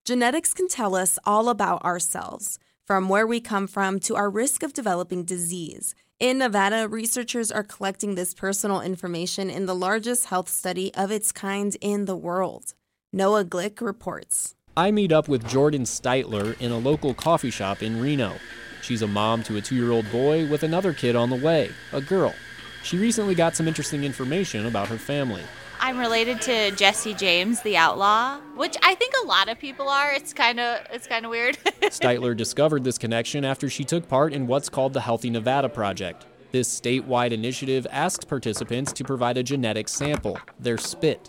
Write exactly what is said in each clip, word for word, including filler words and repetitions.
Genetics can tell us all about ourselves, from where we come from to our risk of developing disease. In Nevada, researchers are collecting this personal information in the largest health study of its kind in the world. Noah Glick reports. I meet up with Jordan Steitler in a local coffee shop in Reno. She's a mom to a two-year-old boy with another kid on the way, a girl. She recently got some interesting information about her family. I'm related to Jesse James, the outlaw, which I think a lot of people are. It's kind of it's kind of weird. Steitler discovered this connection after she took part in what's called the Healthy Nevada Project. This statewide initiative asks participants to provide a genetic sample, their spit.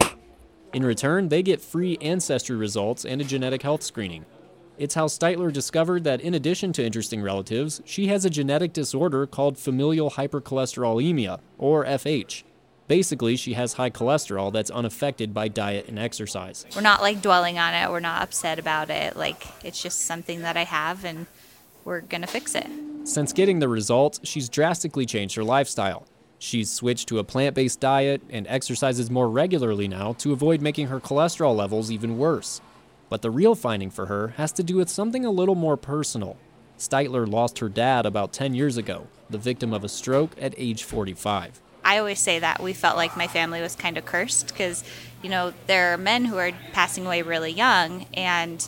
In return, they get free ancestry results and a genetic health screening. It's how Steitler discovered that in addition to interesting relatives, she has a genetic disorder called familial hypercholesterolemia, or F H. Basically, she has high cholesterol that's unaffected by diet and exercise. We're not like dwelling on it. We're not upset about it. Like, it's just something that I have and we're going to fix it. Since getting the results, she's drastically changed her lifestyle. She's switched to a plant-based diet and exercises more regularly now to avoid making her cholesterol levels even worse. But the real finding for her has to do with something a little more personal. Steitler lost her dad about ten years ago, the victim of a stroke at age forty-five. I always say that we felt like my family was kind of cursed because, you know, there are men who are passing away really young and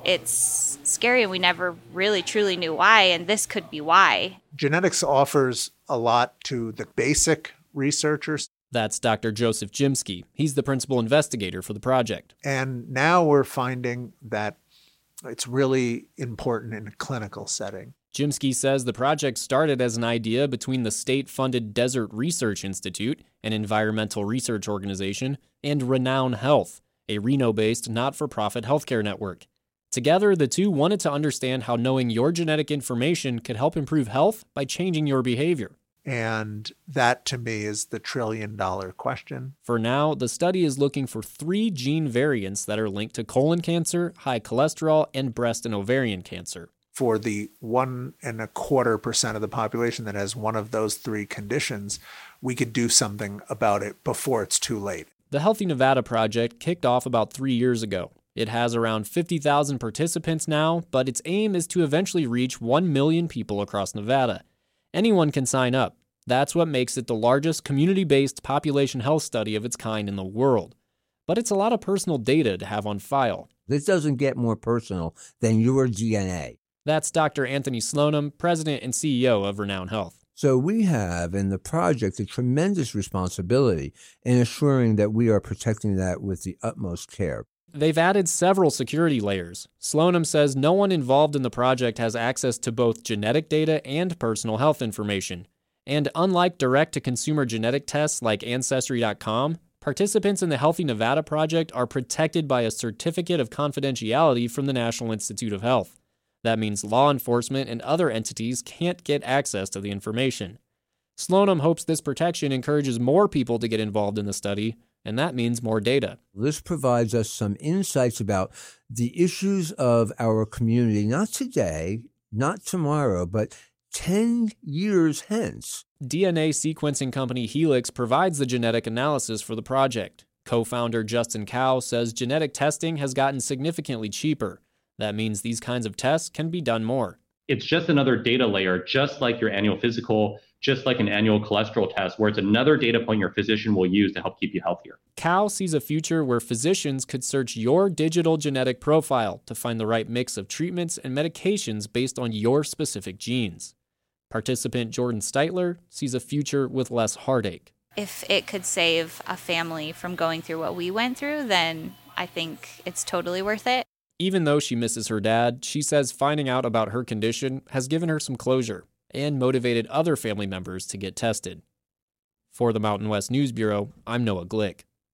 it's scary and we never really truly knew why, and this could be why. Genetics offers a lot to the basic researchers. That's Doctor Joseph Jimsky. He's the principal investigator for the project. And now we're finding that it's really important in a clinical setting. Jimsky says the project started as an idea between the state-funded Desert Research Institute, an environmental research organization, and Renown Health, a Reno-based not-for-profit healthcare network. Together, the two wanted to understand how knowing your genetic information could help improve health by changing your behavior. And that, to me, is the trillion-dollar question. For now, the study is looking for three gene variants that are linked to colon cancer, high cholesterol, and breast and ovarian cancer. For the one and a quarter percent of the population that has one of those three conditions, we could do something about it before it's too late. The Healthy Nevada Project kicked off about three years ago. It has around fifty thousand participants now, but its aim is to eventually reach one million people across Nevada. Anyone can sign up. That's what makes it the largest community-based population health study of its kind in the world. But it's a lot of personal data to have on file. This doesn't get more personal than your D N A. That's Doctor Anthony Slonim, president and C E O of Renown Health. So we have in the project a tremendous responsibility in assuring that we are protecting that with the utmost care. They've added several security layers. Slonim says no one involved in the project has access to both genetic data and personal health information. And unlike direct-to-consumer genetic tests like Ancestry dot com, participants in the Healthy Nevada Project are protected by a certificate of confidentiality from the National Institute of Health. That means law enforcement and other entities can't get access to the information. Slonim hopes this protection encourages more people to get involved in the study, and that means more data. This provides us some insights about the issues of our community, not today, not tomorrow, but ten years hence. D N A sequencing company Helix provides the genetic analysis for the project. Co-founder Justin Cow says genetic testing has gotten significantly cheaper. That means these kinds of tests can be done more. It's just another data layer, just like your annual physical, just like an annual cholesterol test, where it's another data point your physician will use to help keep you healthier. Cow sees a future where physicians could search your digital genetic profile to find the right mix of treatments and medications based on your specific genes. Participant Jordan Steitler sees a future with less heartache. If it could save a family from going through what we went through, then I think it's totally worth it. Even though she misses her dad, she says finding out about her condition has given her some closure and motivated other family members to get tested. For the Mountain West News Bureau, I'm Noah Glick.